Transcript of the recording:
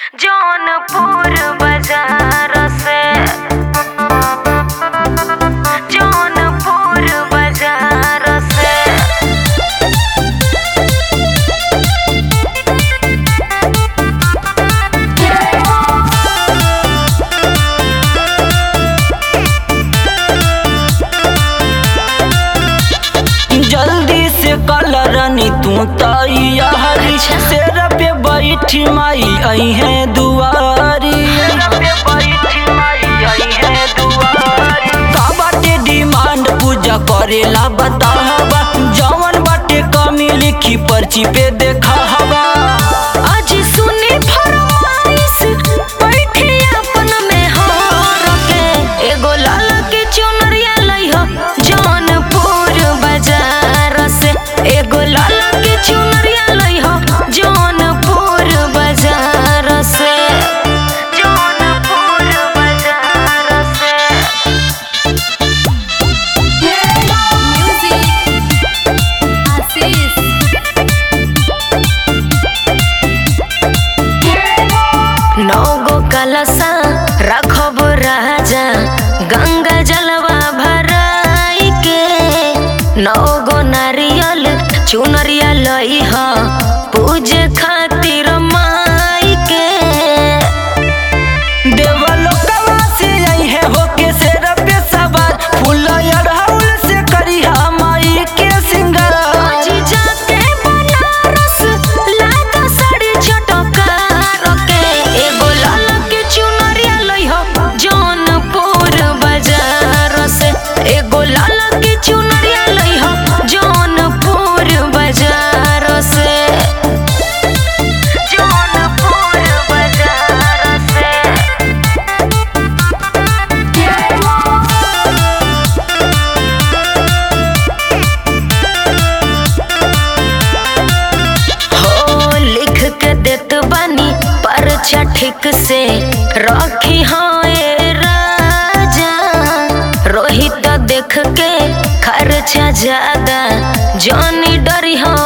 जौनपुर बाजार से जौनपुर बाजार से जल्दी से कलरनी तू तैयारी शेर पे बैठी माई आई है दुआरी का बाटे डिमांड पूजा करेला बताहबा जवन बाटे कमी लिखी पर्ची पे देखा हवा आज सुनी फरमाइश बैठी अपन में हार के एगो लाला के चुनरिया लइहा जौनपुर बाजार से एगो लाला के चुनरिया लइहा जौनपुर बाजार से जौनपुर बाजार से नौगो कलशा रखब राजा गंगा जलवा भराई के नौगो नारियल चुनरिया लइहा पूजे खातिर माई के देवलोकवा से आई है होके शेर पे सवार फूल अड़हुल से करिहा माई के सिंगार जी जाके बनारस लागा साड़ी चटकार के एगो लाला के चुनरिया लइहा जौनपुर बाजार से एगो लाला के चुनरिया लइहा जौनपुर बाजार से जौनपुर बाजार से हो लिख के देत बानी पर्चा ठीक से रखी हाय राजा रोहित देख के खर्चा ज्यादा जौनी डरी हो